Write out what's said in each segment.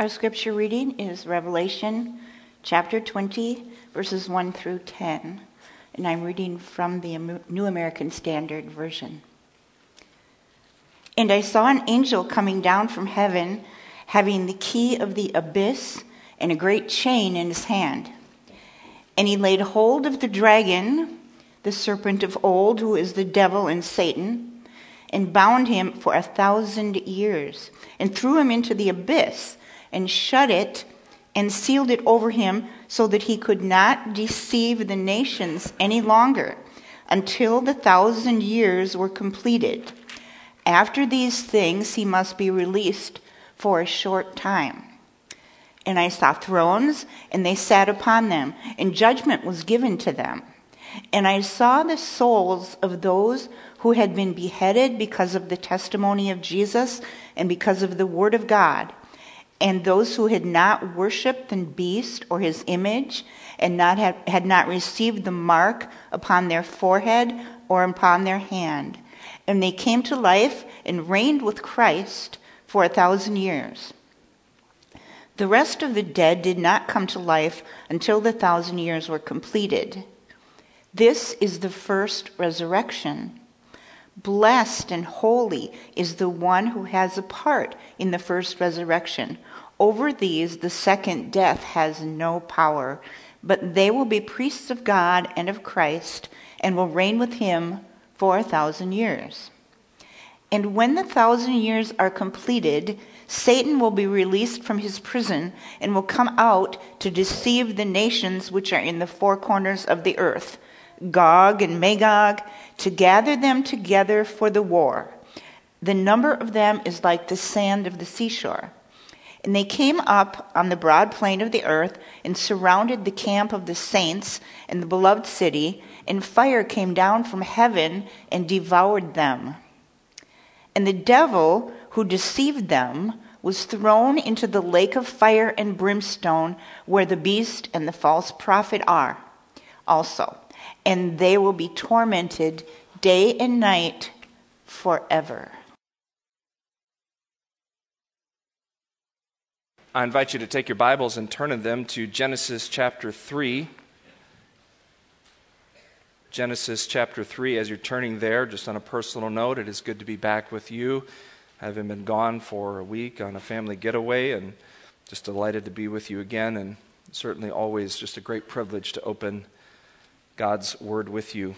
Our scripture reading is Revelation chapter 20, verses 1 through 10, and I'm reading from the New American Standard Version. And I saw an angel coming down from heaven, having the key of the abyss and a great chain in his hand. And he laid hold of the dragon, the serpent of old, who is the devil and Satan, and bound him for 1,000 years, and threw him into the abyss, and shut it, and sealed it over him, so that he could not deceive the nations any longer, until the 1,000 years were completed. After these things he must be released for a short time. And I saw thrones, and they sat upon them, and judgment was given to them. And I saw the souls of those who had been beheaded because of the testimony of Jesus and because of the word of God, and those who had not worshipped the beast or his image, and had not received the mark upon their forehead or upon their hand. And they came to life and reigned with Christ for 1,000 years. The rest of the dead did not come to life until the 1,000 years were completed. This is the first resurrection. Blessed and holy is the one who has a part in the first resurrection. Over these, the second death has no power, but they will be priests of God and of Christ, and will reign with him for 1,000 years. And when the 1,000 years are completed, Satan will be released from his prison and will come out to deceive the nations which are in the four corners of the earth, Gog and Magog, to gather them together for the war. The number of them is like the sand of the seashore. And they came up on the broad plain of the earth and surrounded the camp of the saints and the beloved city, and fire came down from heaven and devoured them. And the devil who deceived them was thrown into the lake of fire and brimstone, where the beast and the false prophet are also. And they will be tormented day and night forever. I invite you to take your Bibles and turn in them to Genesis chapter 3. Genesis chapter 3, as you're turning there, just on a personal note, it is good to be back with you. Having been gone for a week on a family getaway, and just delighted to be with you again, and certainly always just a great privilege to open God's Word with you.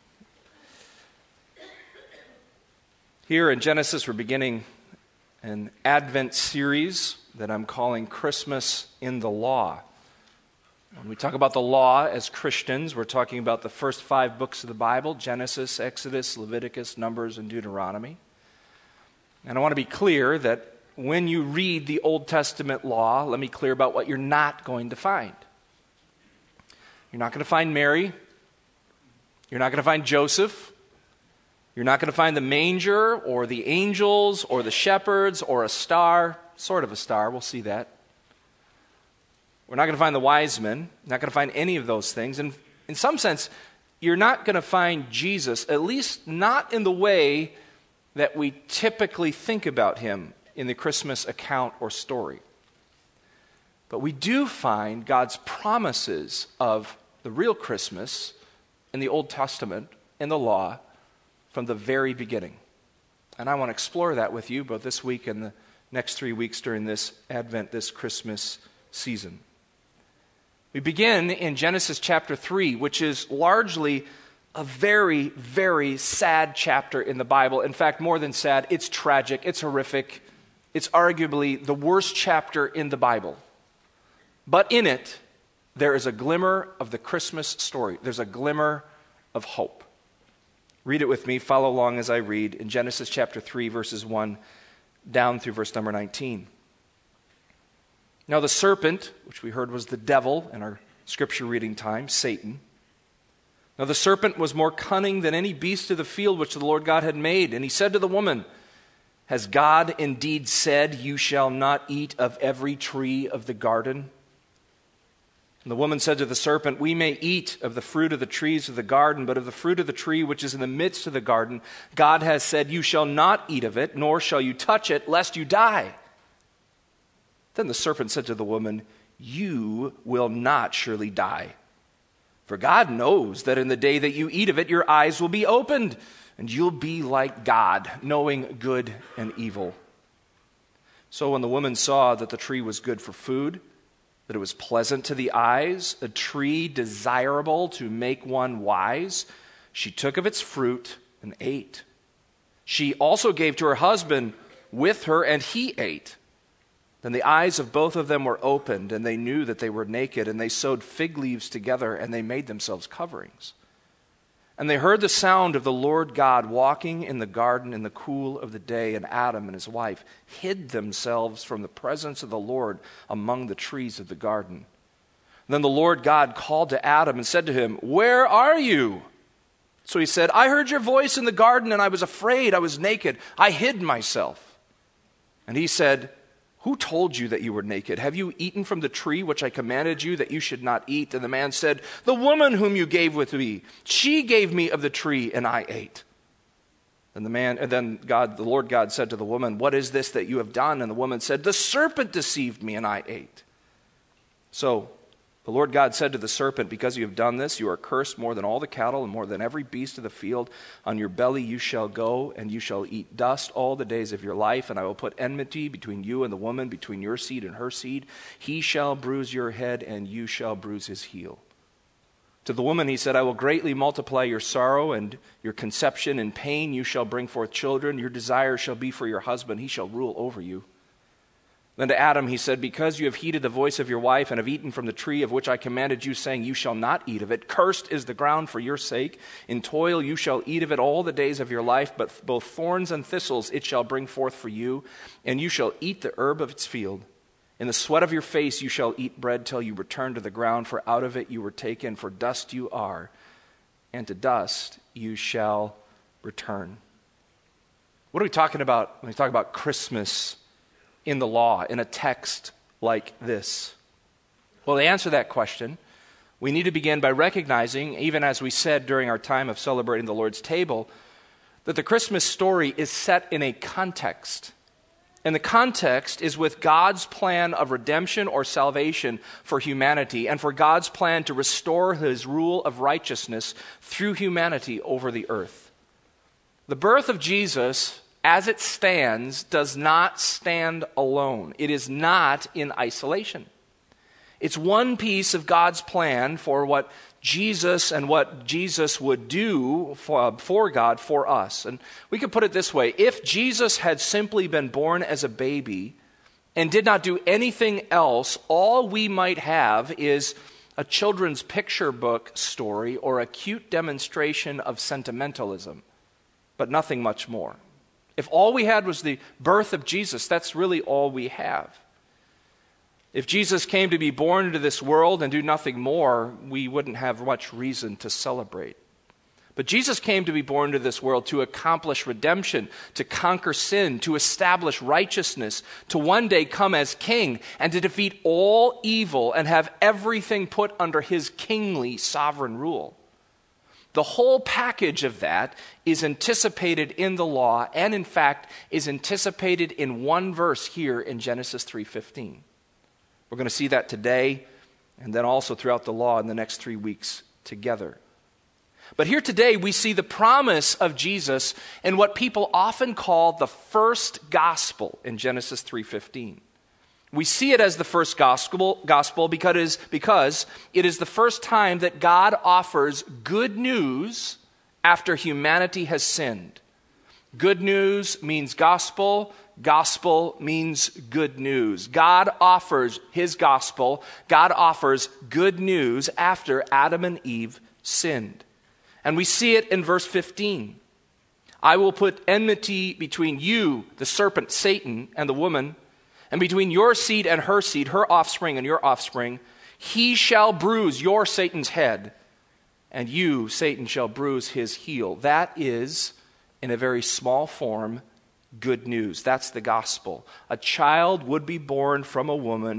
Here in Genesis, we're beginning an Advent series that I'm calling Christmas in the Law. When we talk about the law as Christians, we're talking about the first 5 books of the Bible: Genesis, Exodus, Leviticus, Numbers, and Deuteronomy. And I want to be clear that when you read the Old Testament law, let me clear about what you're not going to find. You're not going to find Mary. You're not going to find Joseph. You're not going to find the manger or the angels or the shepherds or a star, sort of a star, we'll see that. We're not going to find the wise men, not going to find any of those things. And in some sense, you're not going to find Jesus, at least not in the way that we typically think about him in the Christmas account or story. But we do find God's promises of the real Christmas in the Old Testament, in the law, from the very beginning. And I want to explore that with you both this week and the next 3 weeks during this Advent, this Christmas season. We begin in Genesis chapter 3, which is largely a very, very sad chapter in the Bible. In fact, more than sad, it's tragic, it's horrific. It's arguably the worst chapter in the Bible. But in it, there is a glimmer of the Christmas story. There's a glimmer of hope. Read it with me. Follow along as I read in Genesis chapter 3, verses 1 down through verse number 19. Now the serpent, which we heard was the devil in our scripture reading time, Satan. Now the serpent was more cunning than any beast of the field which the Lord God had made. And he said to the woman, "Has God indeed said, 'You shall not eat of every tree of the garden'?" And the woman said to the serpent, "We may eat of the fruit of the trees of the garden, but of the fruit of the tree which is in the midst of the garden, God has said, 'You shall not eat of it, nor shall you touch it, lest you die.'" Then the serpent said to the woman, "You will not surely die. For God knows that in the day that you eat of it, your eyes will be opened, and you'll be like God, knowing good and evil." So when the woman saw that the tree was good for food, that it was pleasant to the eyes, a tree desirable to make one wise, she took of its fruit and ate. She also gave to her husband with her, and he ate. Then the eyes of both of them were opened, and they knew that they were naked, and they sewed fig leaves together, and they made themselves coverings. And they heard the sound of the Lord God walking in the garden in the cool of the day, and Adam and his wife hid themselves from the presence of the Lord among the trees of the garden. Then the Lord God called to Adam and said to him, "Where are you?" So he said, "I heard your voice in the garden, and I was afraid. I was naked. I hid myself." And he said, "Who told you that you were naked? Have you eaten from the tree which I commanded you that you should not eat?" And the man said, "The woman whom you gave with me, she gave me of the tree, and I ate." And the Lord God said to the woman, "What is this that you have done?" And the woman said, "The serpent deceived me, and I ate." So the Lord God said to the serpent, "Because you have done this, you are cursed more than all the cattle and more than every beast of the field. On your belly you shall go, and you shall eat dust all the days of your life. And I will put enmity between you and the woman, between your seed and her seed. He shall bruise your head, and you shall bruise his heel." To the woman he said, "I will greatly multiply your sorrow and your conception. In pain you shall bring forth children. Your desire shall be for your husband. He shall rule over you." Then to Adam he said, "Because you have heeded the voice of your wife and have eaten from the tree of which I commanded you, saying, 'You shall not eat of it,' cursed is the ground for your sake. In toil you shall eat of it all the days of your life, but both thorns and thistles it shall bring forth for you, and you shall eat the herb of its field. In the sweat of your face you shall eat bread till you return to the ground, for out of it you were taken, for dust you are, and to dust you shall return." What are we talking about when we talk about Christmas in the law, in a text like this? Well, to answer that question, we need to begin by recognizing, even as we said during our time of celebrating the Lord's table, that the Christmas story is set in a context. And the context is with God's plan of redemption or salvation for humanity, and for God's plan to restore his rule of righteousness through humanity over the earth. The birth of Jesus, as it stands, does not stand alone. It is not in isolation. It's one piece of God's plan for what Jesus would do for God, for us. And we could put it this way: if Jesus had simply been born as a baby and did not do anything else, all we might have is a children's picture book story or a cute demonstration of sentimentalism, but nothing much more. If all we had was the birth of Jesus, that's really all we have. If Jesus came to be born into this world and do nothing more, we wouldn't have much reason to celebrate. But Jesus came to be born into this world to accomplish redemption, to conquer sin, to establish righteousness, to one day come as king and to defeat all evil and have everything put under his kingly sovereign rule. The whole package of that is anticipated in the law, and in fact is anticipated in one verse here in Genesis 3:15. We're going to see that today, and then also throughout the law in the next 3 weeks together. But here today we see the promise of Jesus in what people often call the first gospel in Genesis 3:15. We see it as the first gospel because it is the first time that God offers good news after humanity has sinned. Good news means gospel. Gospel means good news. God offers his gospel. God offers good news after Adam and Eve sinned. And we see it in verse 15. "I will put enmity between you, the serpent, Satan, and the woman, and between your seed and her seed, her offspring and your offspring. He shall bruise your Satan's head, and you, Satan, shall bruise his heel." That is, in a very small form, good news. That's the gospel. A child would be born from a woman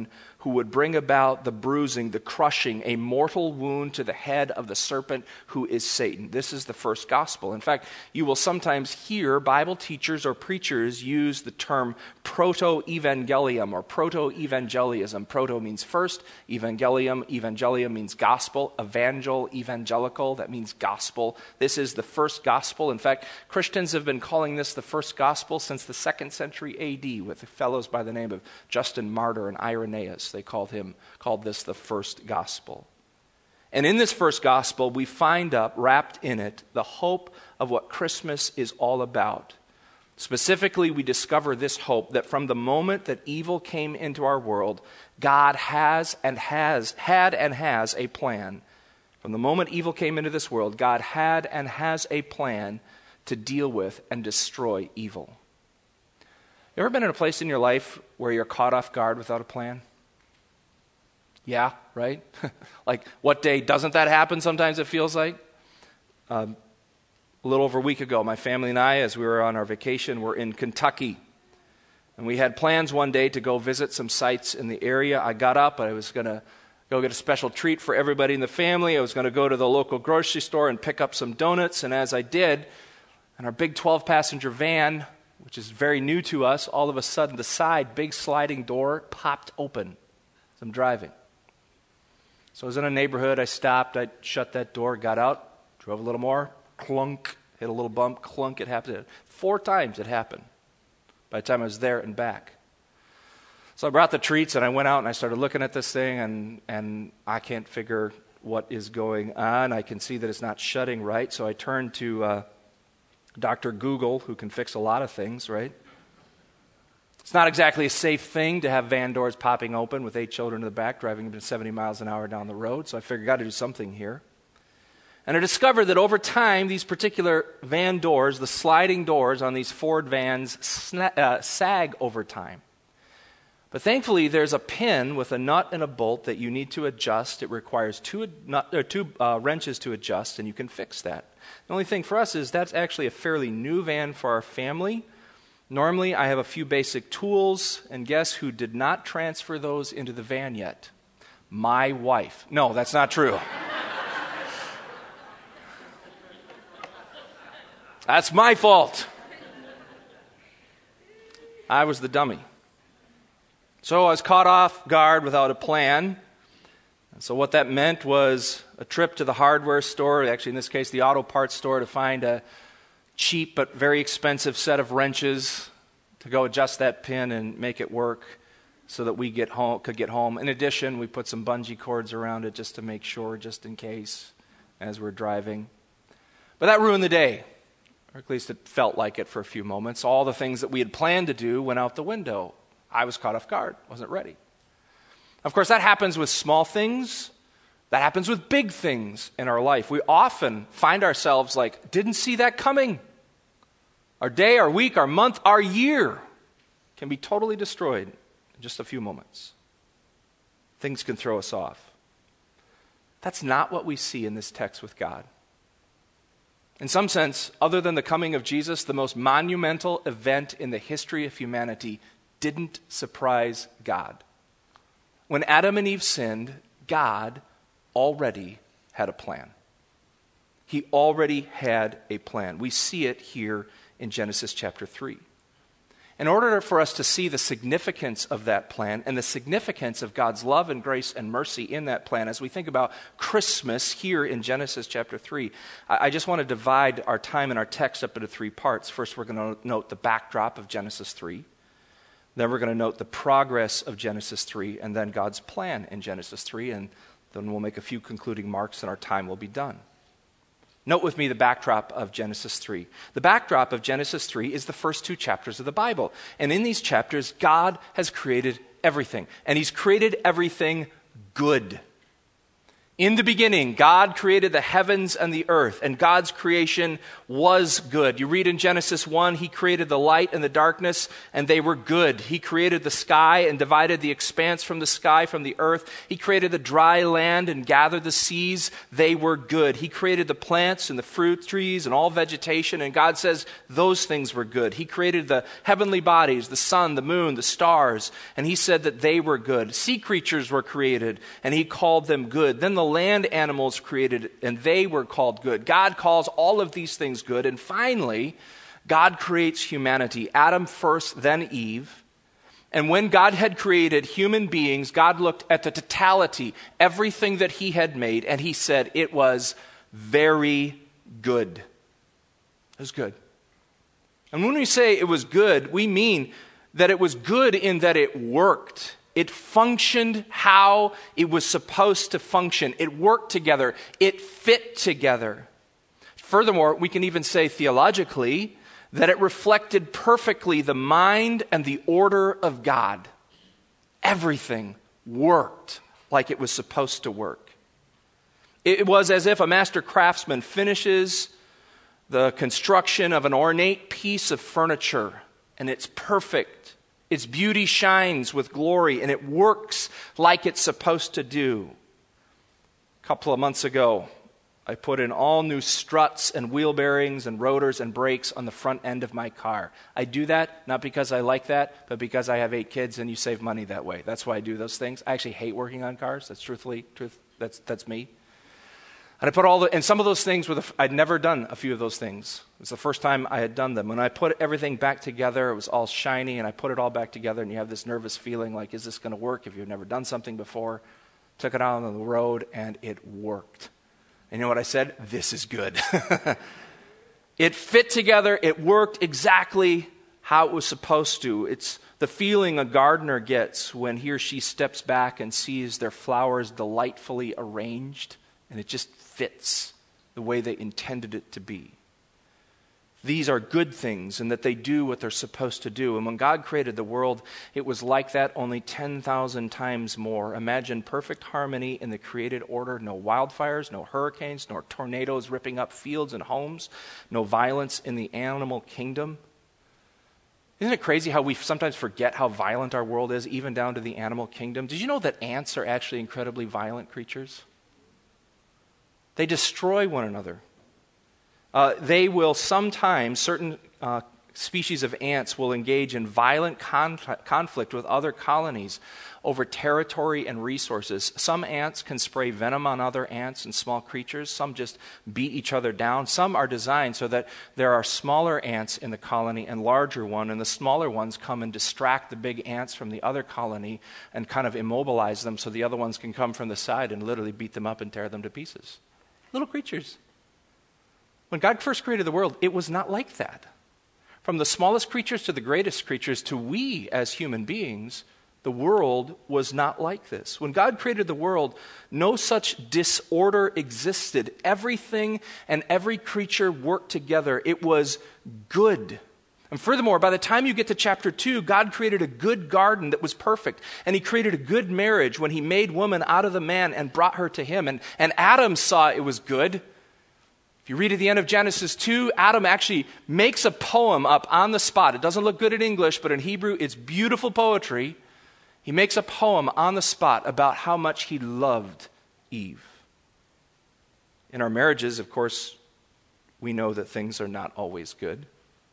who would bring about the bruising, the crushing, a mortal wound to the head of the serpent who is Satan. This is the first gospel. In fact, you will sometimes hear Bible teachers or preachers use the term proto-evangelium or proto-evangelism. Proto means first, evangelium means gospel, evangelical, that means gospel. This is the first gospel. In fact, Christians have been calling this the first gospel since the 2nd century AD with fellows by the name of Justin Martyr and Irenaeus. They called this the first gospel. And in this first gospel, we find wrapped in it, the hope of what Christmas is all about. Specifically, we discover this hope that from the moment that evil came into our world, God had and has a plan. From the moment evil came into this world, God had and has a plan to deal with and destroy evil. You ever been in a place in your life where you're caught off guard without a plan? Yeah, right? Like, what day doesn't that happen sometimes, it feels like? A little over a week ago, my family and I, as we were on our vacation, were in Kentucky. And we had plans one day to go visit some sites in the area. I got up, I was going to go get a special treat for everybody in the family. I was going to go to the local grocery store and pick up some donuts. And as I did, in our big 12-passenger van, which is very new to us, all of a sudden the side big sliding door popped open as I'm driving. So I was in a neighborhood, I stopped, I shut that door, got out, drove a little more, clunk, hit a little bump, clunk, it happened. 4 times it happened by the time I was there and back. So I brought the treats and I went out and I started looking at this thing and I can't figure what is going on. I can see that it's not shutting right, so I turned to Dr. Google, who can fix a lot of things, right? It's not exactly a safe thing to have van doors popping open with 8 children in the back driving at 70 miles an hour down the road, so I figured I got to do something here. And I discovered that over time, these particular van doors, the sliding doors on these Ford vans, sag over time. But thankfully, there's a pin with a nut and a bolt that you need to adjust. It requires 2 wrenches to adjust, and you can fix that. The only thing for us is that's actually a fairly new van for our family. Normally, I have a few basic tools, and guess who did not transfer those into the van yet? My wife. No, that's not true. That's my fault. I was the dummy. So I was caught off guard without a plan. And so what that meant was a trip to the hardware store, actually in this case the auto parts store, to find a cheap but very expensive set of wrenches to go adjust that pin and make it work so that we could get home. In addition, we put some bungee cords around it just to make sure, just in case, as we're driving. But that ruined the day, or at least it felt like it for a few moments. All the things that we had planned to do went out the window. I was caught off guard, wasn't ready. Of course, that happens with small things. That happens with big things in our life. We often find ourselves like, didn't see that coming. Our day, our week, our month, our year can be totally destroyed in just a few moments. Things can throw us off. That's not what we see in this text with God. In some sense, other than the coming of Jesus, the most monumental event in the history of humanity didn't surprise God. When Adam and Eve sinned, God already had a plan. He already had a plan. We see it here in Genesis chapter 3. In order for us to see the significance of that plan and the significance of God's love and grace and mercy in that plan, as we think about Christmas here in Genesis chapter 3, I just want to divide our time and our text up into 3 parts. First, we're going to note the backdrop of Genesis 3. Then we're going to note the progress of Genesis 3, and then God's plan in Genesis 3, and then we'll make a few concluding marks and our time will be done. Note with me the backdrop of Genesis 3. The backdrop of Genesis 3 is the first 2 chapters of the Bible. And in these chapters, God has created everything. And He's created everything good. In the beginning, God created the heavens and the earth, and God's creation was good. You read in Genesis 1, he created the light and the darkness, and they were good. He created the sky and divided the expanse from the sky from the earth. He created the dry land and gathered the seas. They were good. He created the plants and the fruit trees and all vegetation, and God says those things were good. He created the heavenly bodies, the sun, the moon, the stars, and he said that they were good. Sea creatures were created, and he called them good. Then the land animals created, and they were called good. God calls all of these things good. And finally, God creates humanity. Adam first, then Eve. And when God had created human beings, God looked at the totality, everything that he had made, and he said it was very good. It was good. And when we say it was good, we mean that it was good in that it worked. It functioned how it was supposed to function. It worked together. It fit together. Furthermore, we can even say theologically that it reflected perfectly the mind and the order of God. Everything worked like it was supposed to work. It was as if a master craftsman finishes the construction of an ornate piece of furniture, and it's perfect. Its beauty shines with glory, and it works like it's supposed to do. A couple of months ago, I put in all new struts and wheel bearings and rotors and brakes on the front end of my car. I do that not because I like that, but because I have 8 kids and you save money that way. That's why I do those things. I actually hate working on cars. That's me. And I put and some of those things I'd never done a few of those things. It was the first time I had done them. When I put everything back together, it was all shiny, and I put it all back together, and you have this nervous feeling like, is this going to work if you've never done something before? Took it out on the road, and it worked. And you know what I said? This is good. It fit together. It worked exactly how it was supposed to. It's the feeling a gardener gets when he or she steps back and sees their flowers delightfully arranged, and it just fits the way they intended it to be. These are good things in that they do what they're supposed to do. And when God created the world, it was like that, only 10,000 times more. Imagine perfect harmony in the created order. No wildfires, no hurricanes, nor tornadoes ripping up fields and homes. No violence in the animal kingdom. Isn't it crazy how we sometimes forget how violent our world is, even down to the animal kingdom? Did you know that ants are actually incredibly violent creatures? They destroy one another. They will sometimes, certain species of ants will engage in violent conflict with other colonies over territory and resources. Some ants can spray venom on other ants and small creatures. Some just beat each other down. Some are designed so that there are smaller ants in the colony and larger one, and the smaller ones come and distract the big ants from the other colony and kind of immobilize them so the other ones can come from the side and literally beat them up and tear them to pieces. Little creatures. When God first created the world, it was not like that. From the smallest creatures to the greatest creatures to we as human beings, the world was not like this. When God created the world, no such disorder existed. Everything and every creature worked together. It was good. And furthermore, by the time you get to chapter 2, God created a good garden that was perfect. And he created a good marriage when he made woman out of the man and brought her to him. And Adam saw it was good. If you read at the end of Genesis 2, Adam actually makes a poem up on the spot. It doesn't look good in English, but in Hebrew, it's beautiful poetry. He makes a poem on the spot about how much he loved Eve. In our marriages, of course, we know that things are not always good.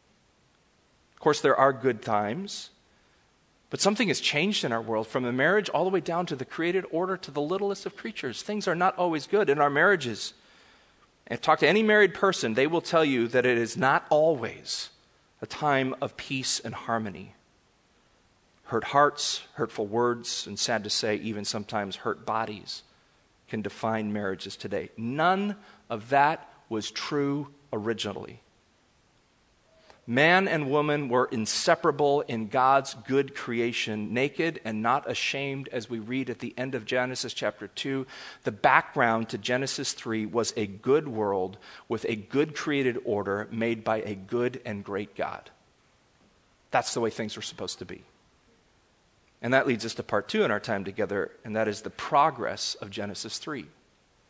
Of course, there are good times, but something has changed in our world, from the marriage all the way down to the created order to the littlest of creatures. Things are not always good in our marriages. And talk to any married person, they will tell you that it is not always a time of peace and harmony. Hurt hearts, hurtful words, and sad to say, even sometimes hurt bodies can define marriages today. None of that was true originally. Man and woman were inseparable in God's good creation, naked and not ashamed, as we read at the end of Genesis chapter 2. The background to Genesis 3 was a good world with a good created order made by a good and great God. That's the way things were supposed to be. And that leads us to part 2 in our time together, and that is the progress of Genesis 3.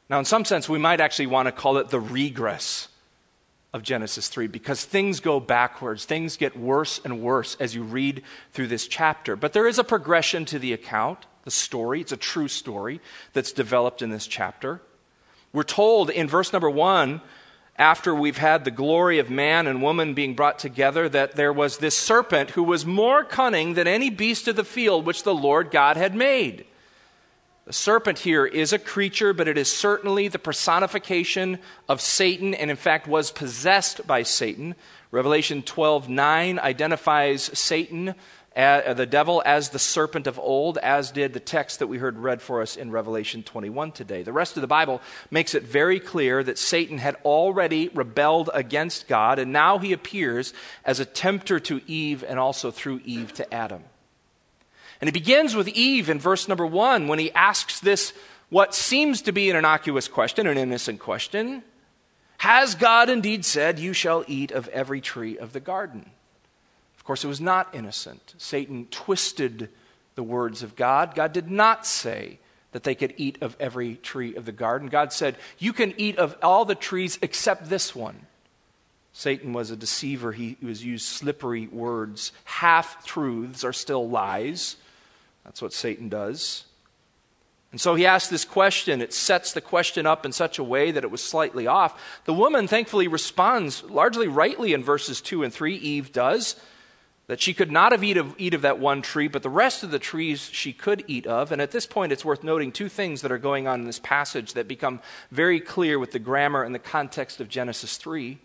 Now, in some sense, we might actually want to call it the regress of Genesis 3, because things go backwards. Things get worse and worse as you read through this chapter. But there is a progression to the account, the story. It's a true story that's developed in this chapter. We're told in verse number 1, after we've had the glory of man and woman being brought together, that there was this serpent who was more cunning than any beast of the field which the Lord God had made. The serpent here is a creature, but it is certainly the personification of Satan, and in fact was possessed by Satan. Revelation 12:9 identifies Satan, the devil, as the serpent of old, as did the text that we heard read for us in Revelation 21 today. The rest of the Bible makes it very clear that Satan had already rebelled against God, and now he appears as a tempter to Eve and also through Eve to Adam. And it begins with Eve in verse number 1 when he asks this, what seems to be an innocuous question, an innocent question. Has God indeed said, you shall eat of every tree of the garden? Of course, it was not innocent. Satan twisted the words of God. God did not say that they could eat of every tree of the garden. God said, you can eat of all the trees except this one. Satan was a deceiver. He used slippery words. Half-truths are still lies. That's what Satan does. And so he asked this question. It sets the question up in such a way that it was slightly off. The woman thankfully responds largely rightly in verses 2 and 3. Eve does. That she could not have eat of that one tree, but the rest of the trees she could eat of. And at this point, it's worth noting two things that are going on in this passage that become very clear with the grammar and the context of Genesis 3.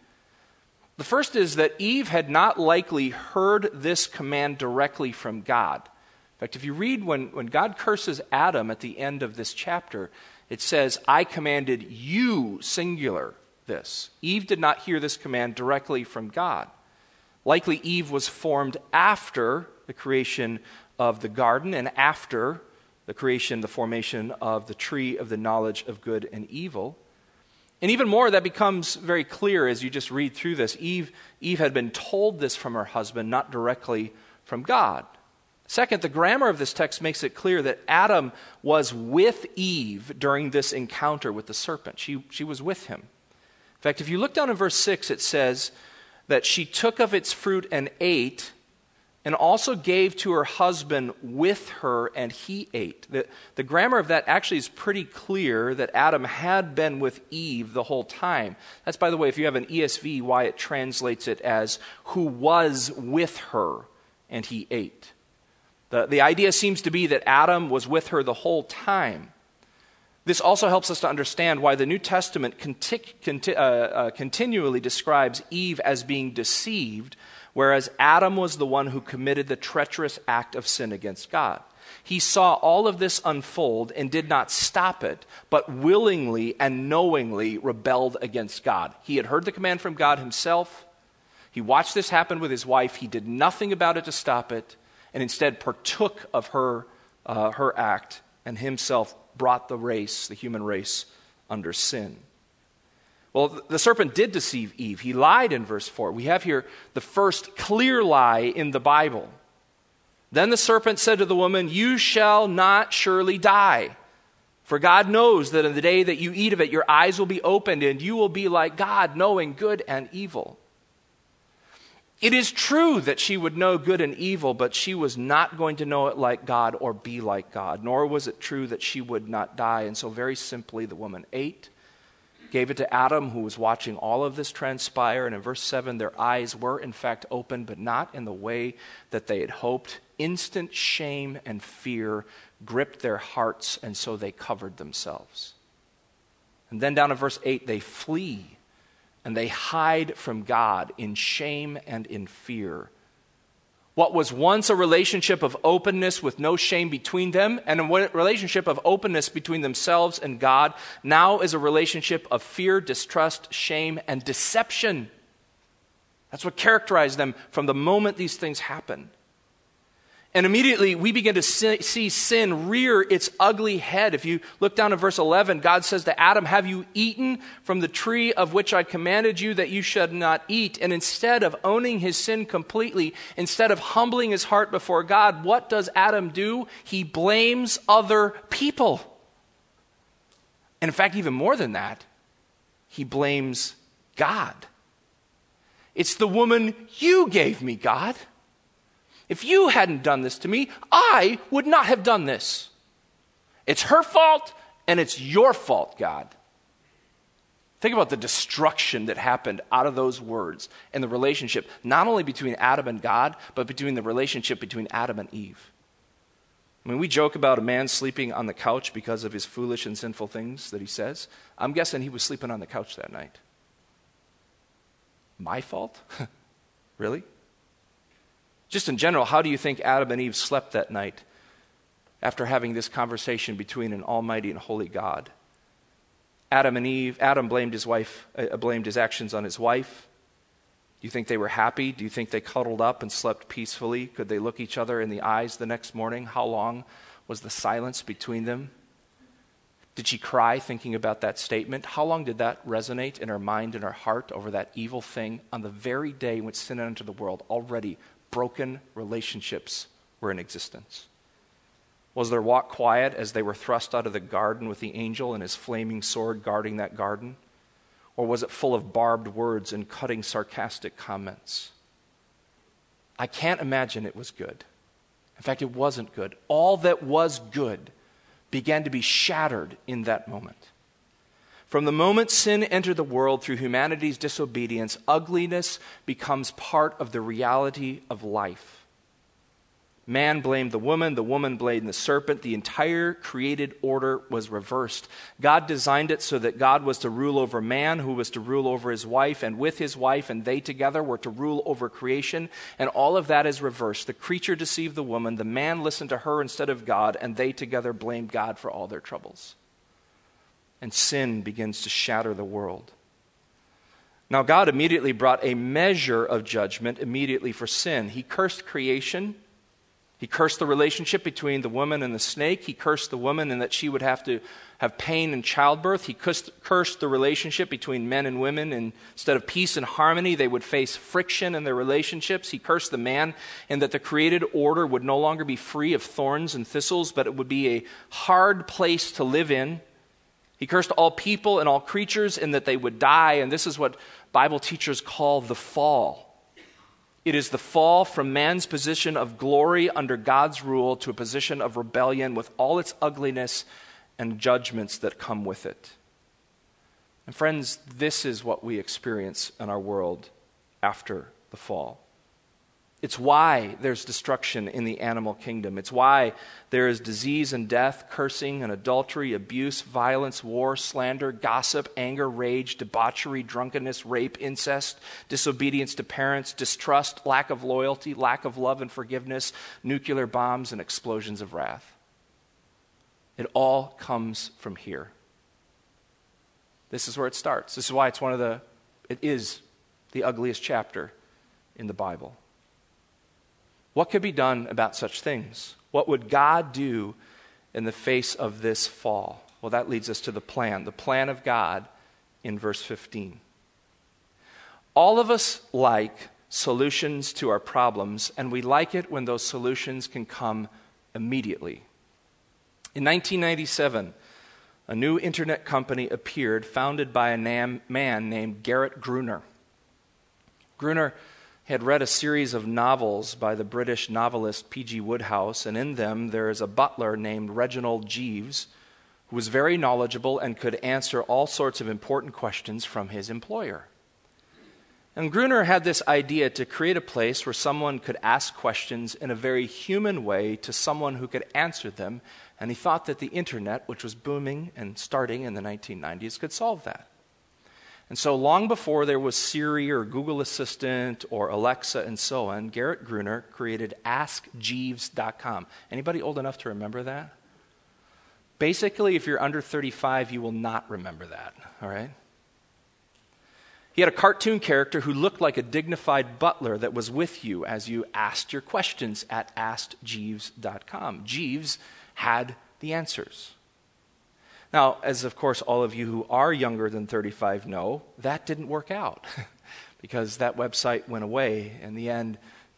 The first is that Eve had not likely heard this command directly from God. In fact, if you read when God curses Adam at the end of this chapter, it says, I commanded you, singular, this. Eve did not hear this command directly from God. Likely Eve was formed after the creation of the garden and after the formation of the tree of the knowledge of good and evil. And even more, that becomes very clear as you just read through this. Eve had been told this from her husband, not directly from God. Second, the grammar of this text makes it clear that Adam was with Eve during this encounter with the serpent. She was with him. In fact, if you look down in verse 6, it says that she took of its fruit and ate, and also gave to her husband with her, and he ate. The grammar of that actually is pretty clear that Adam had been with Eve the whole time. That's, by the way, if you have an ESV, why it translates it as who was with her, and he ate. The idea seems to be that Adam was with her the whole time. This also helps us to understand why the New Testament continually describes Eve as being deceived, whereas Adam was the one who committed the treacherous act of sin against God. He saw all of this unfold and did not stop it, but willingly and knowingly rebelled against God. He had heard the command from God himself. He watched this happen with his wife. He did nothing about it to stop it, and instead partook of her act, and himself brought the human race, under sin. Well, the serpent did deceive Eve. He lied in verse 4. We have here the first clear lie in the Bible. Then the serpent said to the woman, you shall not surely die. For God knows that in the day that you eat of it, your eyes will be opened, and you will be like God, knowing good and evil. It is true that she would know good and evil, but she was not going to know it like God or be like God, nor was it true that she would not die. And so very simply, the woman ate, gave it to Adam, who was watching all of this transpire. And in verse 7, their eyes were in fact open, but not in the way that they had hoped. Instant shame and fear gripped their hearts, and so they covered themselves. And then down in verse 8, they flee. And they hide from God in shame and in fear. What was once a relationship of openness with no shame between them, and a relationship of openness between themselves and God, now is a relationship of fear, distrust, shame, and deception. That's what characterized them from the moment these things happen. And immediately we begin to see sin rear its ugly head. If you look down at verse 11, God says to Adam, have you eaten from the tree of which I commanded you that you should not eat? And instead of owning his sin completely, instead of humbling his heart before God, what does Adam do? He blames other people. And in fact, even more than that, he blames God. It's the woman you gave me, God. If you hadn't done this to me, I would not have done this. It's her fault, and it's your fault, God. Think about the destruction that happened out of those words and the relationship, not only between Adam and God, but between the relationship between Adam and Eve. I mean, we joke about a man sleeping on the couch because of his foolish and sinful things that he says. I'm guessing he was sleeping on the couch that night. My fault? Really? Just in general, how do you think Adam and Eve slept that night after having this conversation between an almighty and holy God? Adam blamed his actions on his wife. Do you think they were happy? Do you think they cuddled up and slept peacefully? Could they look each other in the eyes the next morning? How long was the silence between them? Did she cry thinking about that statement? How long did that resonate in her mind and her heart over that evil thing on the very day in which sin entered the world? Already broken relationships were in existence. Was their walk quiet as they were thrust out of the garden with the angel and his flaming sword guarding that garden? Or was it full of barbed words and cutting sarcastic comments? I can't imagine it was good. In fact, it wasn't good. All that was good began to be shattered in that moment. From the moment sin entered the world through humanity's disobedience, ugliness becomes part of the reality of life. Man blamed the woman blamed the serpent. The entire created order was reversed. God designed it so that God was to rule over man, who was to rule over his wife, and with his wife and they together were to rule over creation, and all of that is reversed. The creature deceived the woman, the man listened to her instead of God, and they together blamed God for all their troubles. And sin begins to shatter the world. Now God immediately brought a measure of judgment immediately for sin. He cursed creation. He cursed the relationship between the woman and the snake. He cursed the woman in that she would have to have pain in childbirth. He cursed the relationship between men and women. Instead of peace and harmony, they would face friction in their relationships. He cursed the man in that the created order would no longer be free of thorns and thistles, but it would be a hard place to live in. He cursed all people and all creatures in that they would die, and this is what Bible teachers call the fall. It is the fall from man's position of glory under God's rule to a position of rebellion with all its ugliness and judgments that come with it. And friends, this is what we experience in our world after the fall. It's why there's destruction in the animal kingdom. It's why there is disease and death, cursing and adultery, abuse, violence, war, slander, gossip, anger, rage, debauchery, drunkenness, rape, incest, disobedience to parents, distrust, lack of loyalty, lack of love and forgiveness, nuclear bombs, and explosions of wrath. It all comes from here. This is where it starts. This is why it is the ugliest chapter in the Bible. What could be done about such things? What would God do in the face of this fall? Well, that leads us to the plan of God in verse 15. All of us like solutions to our problems, and we like it when those solutions can come immediately. In 1997, a new internet company appeared, founded by a man named Garrett Gruner. Gruner had read a series of novels by the British novelist P.G. Wodehouse, and in them there is a butler named Reginald Jeeves, who was very knowledgeable and could answer all sorts of important questions from his employer. And Gruner had this idea to create a place where someone could ask questions in a very human way to someone who could answer them, and he thought that the internet, which was booming and starting in the 1990s, could solve that. And so long before there was Siri or Google Assistant or Alexa and so on, Garrett Gruner created AskJeeves.com. Anybody old enough to remember that? Basically, if you're under 35, you will not remember that, all right? He had a cartoon character who looked like a dignified butler that was with you as you asked your questions at AskJeeves.com. Jeeves had the answers. Now, as of course all of you who are younger than 35 know, that didn't work out because that website went away. In the end,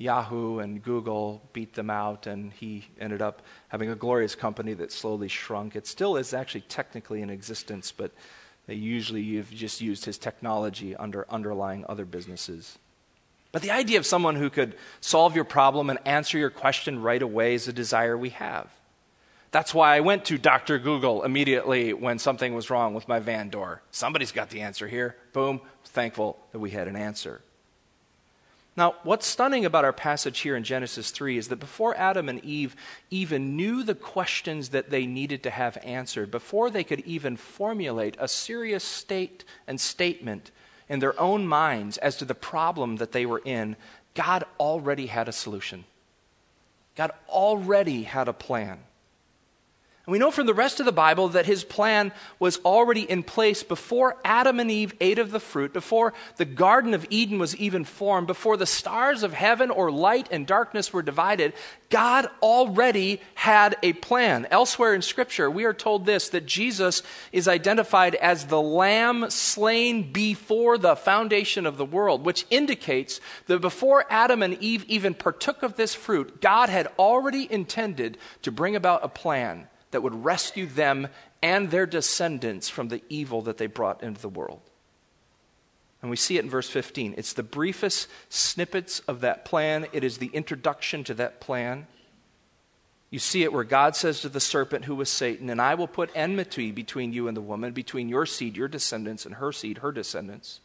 Yahoo and Google beat them out, and he ended up having a glorious company that slowly shrunk. It still is actually technically in existence, but they usually have just used his technology underlying other businesses. But the idea of someone who could solve your problem and answer your question right away is a desire we have. That's why I went to Dr. Google immediately when something was wrong with my van door. Somebody's got the answer here. Boom. Thankful that we had an answer. Now, what's stunning about our passage here in Genesis 3 is that before Adam and Eve even knew the questions that they needed to have answered, before they could even formulate a serious statement in their own minds as to the problem that they were in, God already had a solution. God already had a plan. And we know from the rest of the Bible that his plan was already in place before Adam and Eve ate of the fruit, before the Garden of Eden was even formed, before the stars of heaven or light and darkness were divided. God already had a plan. Elsewhere in Scripture, we are told this, that Jesus is identified as the Lamb slain before the foundation of the world, which indicates that before Adam and Eve even partook of this fruit, God had already intended to bring about a plan that would rescue them and their descendants from the evil that they brought into the world. And we see it in verse 15. It's the briefest snippets of that plan. It is the introduction to that plan. You see it where God says to the serpent, who was Satan, "And I will put enmity between you and the woman, between your seed, your descendants, and her seed, her descendants.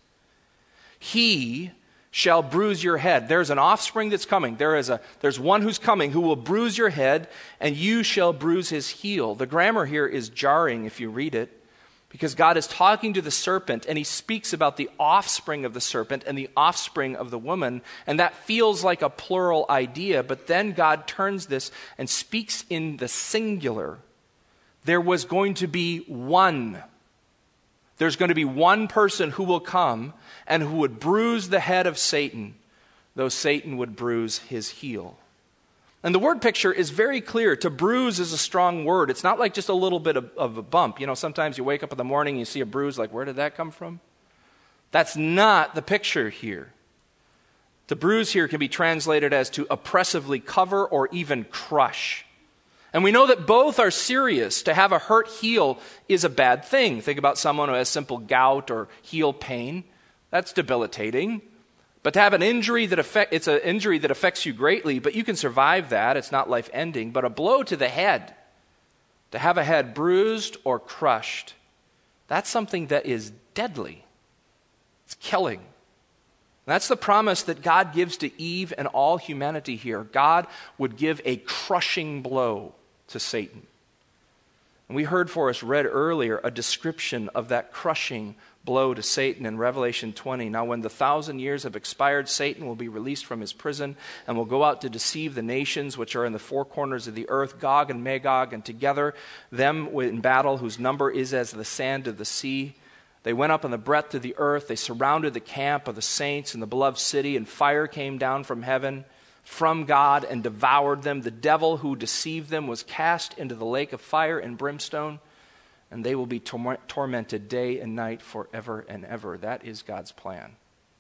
He shall bruise your head." There's an offspring that's coming. There's one who's coming who will bruise your head, and you shall bruise his heel. The grammar here is jarring if you read it, because God is talking to the serpent, and he speaks about the offspring of the serpent and the offspring of the woman, and that feels like a plural idea, but then God turns this and speaks in the singular. There was going to be one. There's going to be one person who will come and who would bruise the head of Satan, though Satan would bruise his heel. And the word picture is very clear. To bruise is a strong word. It's not like just a little bit of a bump. You know, sometimes you wake up in the morning and you see a bruise, like, where did that come from? That's not the picture here. The bruise here can be translated as to oppressively cover or even crush. And we know that both are serious. To have a hurt heel is a bad thing. Think about someone who has simple gout or heel pain. That's debilitating. But to have an injury it's an injury that affects you greatly, but you can survive that. It's not life-ending. But a blow to the head, to have a head bruised or crushed, that's something that is deadly. It's killing. And that's the promise that God gives to Eve and all humanity here. God would give a crushing blow to Satan. And we heard for us, read earlier, a description of that crushing blow to Satan in Revelation 20. Now when the 1,000 years have expired, Satan will be released from his prison and will go out to deceive the nations which are in the four corners of the earth, Gog and Magog, and together them in battle, whose number is as the sand of the sea. They went up on the breadth of the earth. They surrounded the camp of the saints in the beloved city, and fire came down from heaven from God and devoured them. The devil who deceived them was cast into the lake of fire and brimstone, and they will be tormented day and night forever and ever. That is God's plan.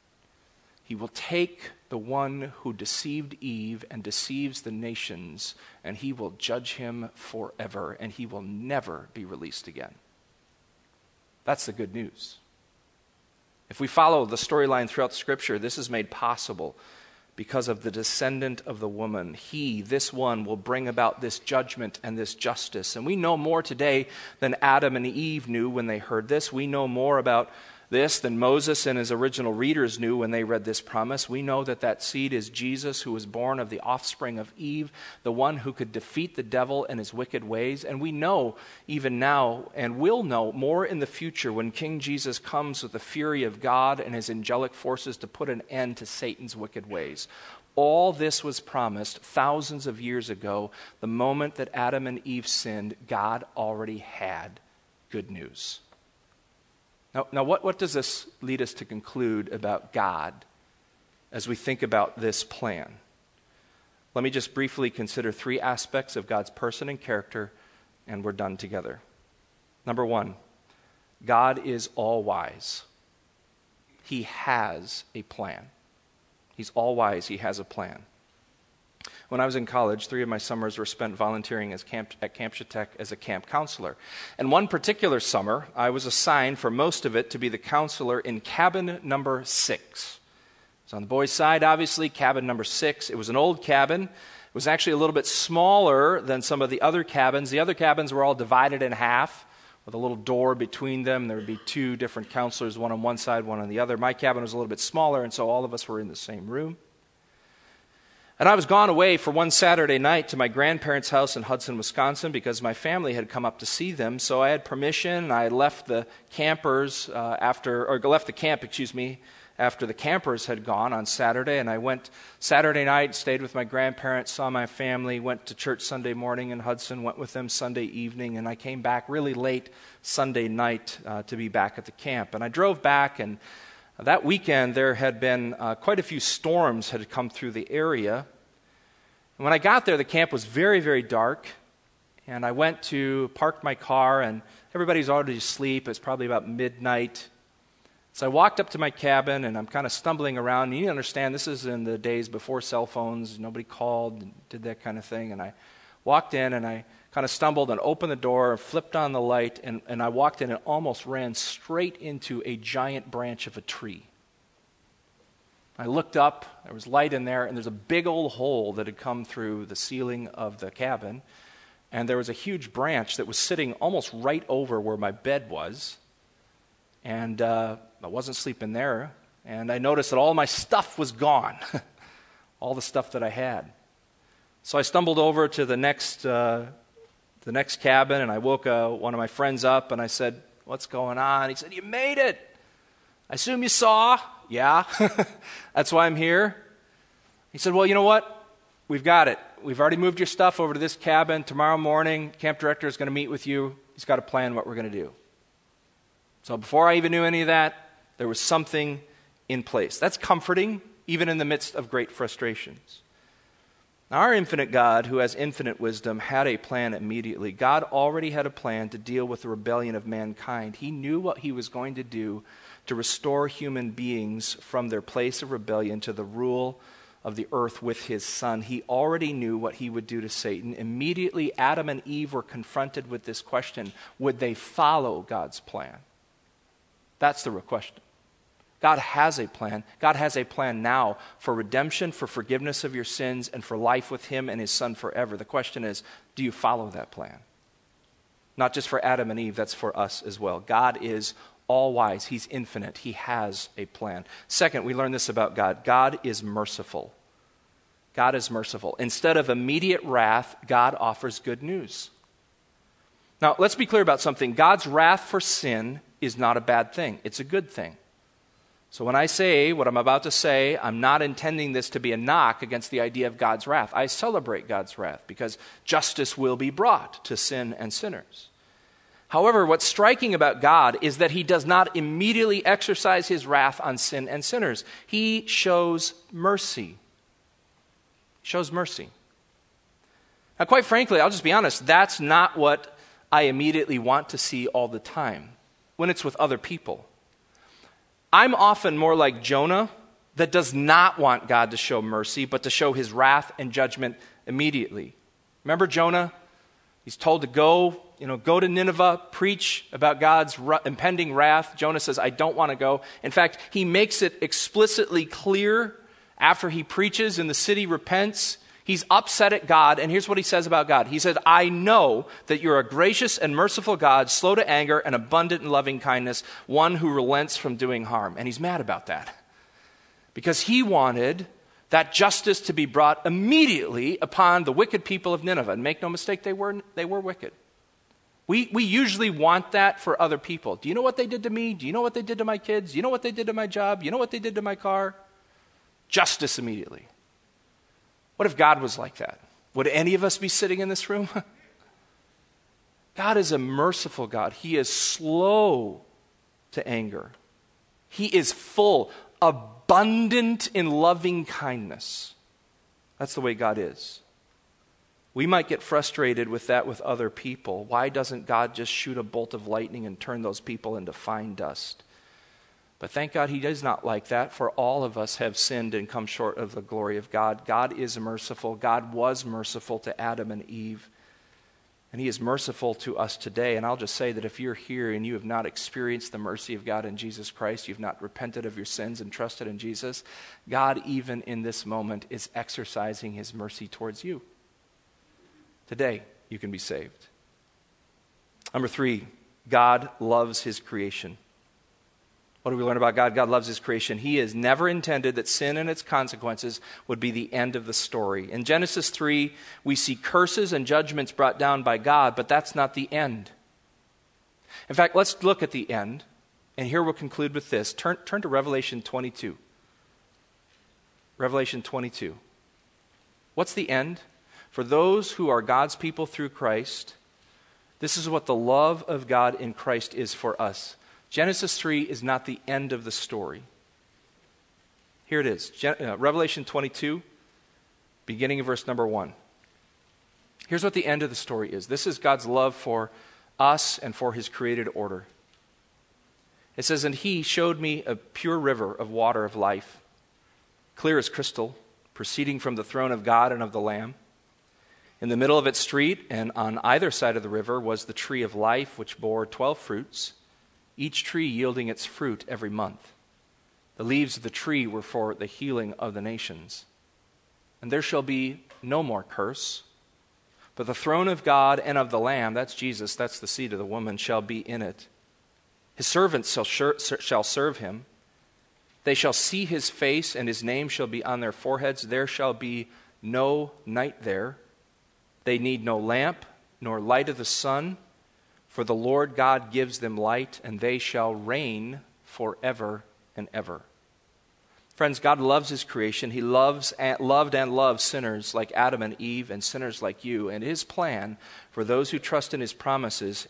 He will take the one who deceived Eve and deceives the nations, and he will judge him forever, and he will never be released again. That's the good news. If we follow the storyline throughout Scripture, this is made possible because of the descendant of the woman. He, this one, will bring about this judgment and this justice. And we know more today than Adam and Eve knew when they heard this. We know more about this than Moses and his original readers knew when they read this promise. We know that that seed is Jesus, who was born of the offspring of Eve, the one who could defeat the devil and his wicked ways. And we know even now, and will know more in the future, when King Jesus comes with the fury of God and his angelic forces to put an end to Satan's wicked ways. All this was promised thousands of years ago. The moment that Adam and Eve sinned, God already had good news. Now, what does this lead us to conclude about God as we think about this plan? Let me just briefly consider three aspects of God's person and character, and we're done together. Number one, God is all-wise. He has a plan. He's all-wise. He has a plan. When I was in college, 3 of my summers were spent volunteering at Camp Shatek as a camp counselor. And one particular summer, I was assigned for most of it to be the counselor in cabin number 6. It's on the boys' side, obviously, cabin number 6. It was an old cabin. It was actually a little bit smaller than some of the other cabins. The other cabins were all divided in half with a little door between them. There would be 2 different counselors, one on one side, one on the other. My cabin was a little bit smaller, and so all of us were in the same room. And I was gone away for one Saturday night to my grandparents' house in Hudson, Wisconsin, because my family had come up to see them. So I had permission. I left the campers after the campers had gone on Saturday, and I went Saturday night, stayed with my grandparents, saw my family, went to church Sunday morning in Hudson, went with them Sunday evening, and I came back really late Sunday night to be back at the camp. And I drove back, and that weekend there had been quite a few storms had come through the area. And when I got there, the camp was very, very dark, and I went to park my car, and everybody's already asleep. It's probably about midnight. So I walked up to my cabin, and I'm kind of stumbling around. And you understand, this is in the days before cell phones. Nobody called and did that kind of thing. And I walked in, and I kind of stumbled and opened the door and flipped on the light. And I walked in and almost ran straight into a giant branch of a tree. I looked up. There was light in there, and there's a big old hole that had come through the ceiling of the cabin. And there was a huge branch that was sitting almost right over where my bed was. And I wasn't sleeping there, and I noticed that all my stuff was gone, all the stuff that I had. So I stumbled over to the next cabin, and I woke one of my friends up, and I said, "What's going on?" He said, "You made it. I assume you saw." "Yeah, that's why I'm here." He said, "Well, you know what? We've got it. We've already moved your stuff over to this cabin. Tomorrow morning, camp director is going to meet with you. He's got a plan what we're going to do." So before I even knew any of that, there was something in place. That's comforting, even in the midst of great frustrations. Now, our infinite God, who has infinite wisdom, had a plan immediately. God already had a plan to deal with the rebellion of mankind. He knew what he was going to do to restore human beings from their place of rebellion to the rule of the earth with his Son. He already knew what he would do to Satan. Immediately, Adam and Eve were confronted with this question: would they follow God's plan? That's the real question. God has a plan. God has a plan now for redemption, for forgiveness of your sins, and for life with him and his Son forever. The question is, do you follow that plan? Not just for Adam and Eve, that's for us as well. God is all-wise. He's infinite. He has a plan. Second, we learn this about God. God is merciful. God is merciful. Instead of immediate wrath, God offers good news. Now, let's be clear about something. God's wrath for sin is not a bad thing. It's a good thing. So when I say what I'm about to say, I'm not intending this to be a knock against the idea of God's wrath. I celebrate God's wrath because justice will be brought to sin and sinners. However, what's striking about God is that he does not immediately exercise his wrath on sin and sinners. He shows mercy. He shows mercy. Now, quite frankly, I'll just be honest, that's not what I immediately want to see all the time when it's with other people. I'm often more like Jonah, that does not want God to show mercy, but to show his wrath and judgment immediately. Remember Jonah? He's told to go to Nineveh, preach about God's impending wrath. Jonah says, "I don't want to go." In fact, he makes it explicitly clear after he preaches and the city repents. He's upset at God, and here's what he says about God. He said, "I know that you're a gracious and merciful God, slow to anger and abundant in loving kindness, one who relents from doing harm." And he's mad about that because he wanted that justice to be brought immediately upon the wicked people of Nineveh. And make no mistake, they were wicked. We usually want that for other people. Do you know what they did to me? Do you know what they did to my kids? Do you know what they did to my job? You know what they did to my car? Justice immediately. What if God was like that? Would any of us be sitting in this room? God is a merciful God. He is slow to anger. He is full, abundant in loving kindness. That's the way God is. We might get frustrated with that with other people. Why doesn't God just shoot a bolt of lightning and turn those people into fine dust? But thank God he is not like that, for all of us have sinned and come short of the glory of God. God is merciful. God was merciful to Adam and Eve. And he is merciful to us today. And I'll just say that if you're here and you have not experienced the mercy of God in Jesus Christ, you've not repented of your sins and trusted in Jesus, God, even in this moment, is exercising his mercy towards you. Today, you can be saved. Number 3, God loves his creation. What do we learn about God? God loves his creation. He has never intended that sin and its consequences would be the end of the story. In Genesis 3, we see curses and judgments brought down by God, but that's not the end. In fact, let's look at the end, and here we'll conclude with this. Turn to Revelation 22. Revelation 22. What's the end? For those who are God's people through Christ, this is what the love of God in Christ is for us. Genesis 3 is not the end of the story. Here it is. Revelation 22, beginning of verse number 1. Here's what the end of the story is. This is God's love for us and for his created order. It says, "And he showed me a pure river of water of life, clear as crystal, proceeding from the throne of God and of the Lamb. In the middle of its street and on either side of the river was the tree of life, which bore 12 fruits, each tree yielding its fruit every month. The leaves of the tree were for the healing of the nations. And there shall be no more curse, but the throne of God and of the Lamb," that's Jesus, that's the seed of the woman, "shall be in it. His servants shall serve him. They shall see his face, and his name shall be on their foreheads. There shall be no night there. They need no lamp, nor light of the sun, for the Lord God gives them light, and they shall reign forever and ever." Friends, God loves his creation. He loved and loves sinners like Adam and Eve and sinners like you. And his plan for those who trust in his promises,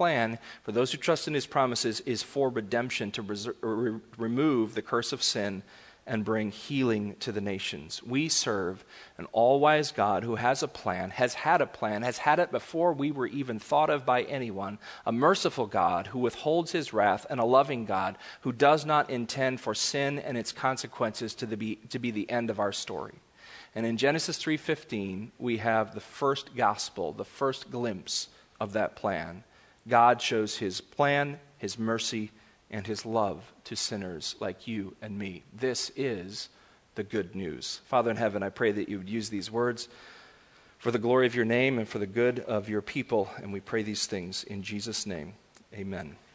is for redemption, to remove the curse of sin and bring healing to the nations. We serve an all-wise God who has a plan, has had it before we were even thought of by anyone, a merciful God who withholds his wrath, and a loving God who does not intend for sin and its consequences to be the end of our story. And in Genesis 3:15, we have the first gospel, the first glimpse of that plan. God shows his plan, his mercy, and his love to sinners like you and me. This is the good news. Father in heaven, I pray that you would use these words for the glory of your name and for the good of your people, and we pray these things in Jesus' name. Amen.